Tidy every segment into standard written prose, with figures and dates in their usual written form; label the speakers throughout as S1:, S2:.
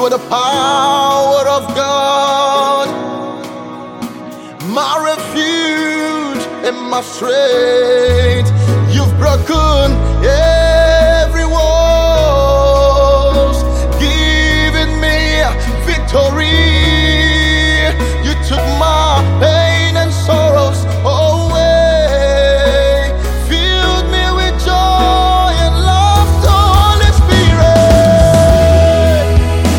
S1: the power of God, my refuge and my strength. You've broken every walls, giving me victory. You took my pain and sorrows away, filled me with joy and laughter. Holy Spirit,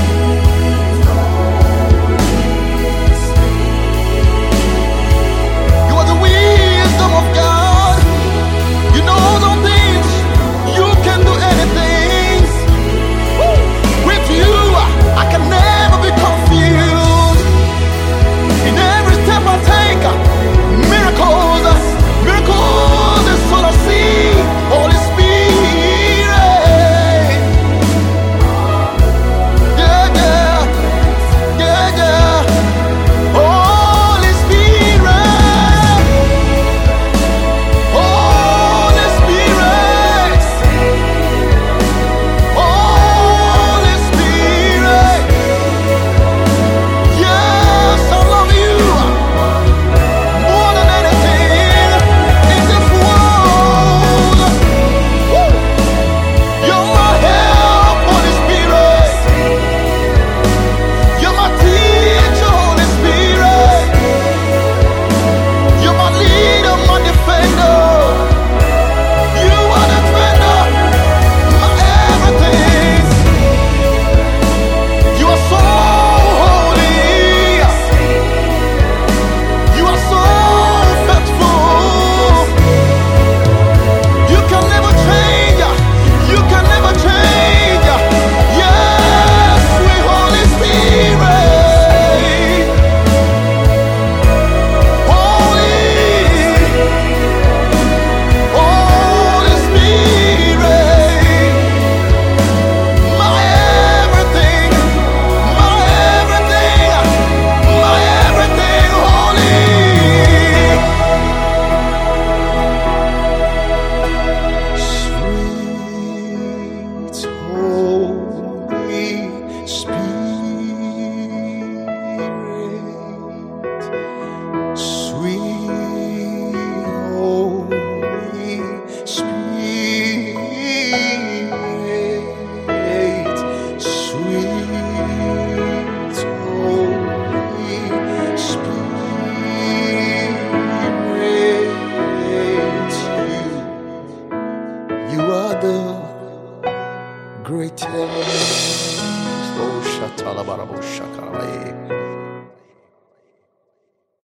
S1: you are the wisdom of God. You know the things, you can do anything. With you, I can never be confused. In every step I take, miracles, miracles is all I see. Holy Spirit, yeah, yeah, yeah, yeah. Holy Spirit, Holy Spirit, Holy Spirit. Yes, I love you more than anything in this world. Woo! You're my help, Holy Spirit. You're my teacher, Holy Spirit. You're my leader, my defender. You are the defender, my everything. You are so holy. You are so faithful. You can never change. You can never change. Yes, sweet Holy Spirit. Holy, Holy Spirit. My everything, my everything, my everything, holy. Sweet Holy Spirit, sweet Holy Spirit, sweet Holy Spirit, you are the greatest. Oh, Shatalabarabo Shakarae.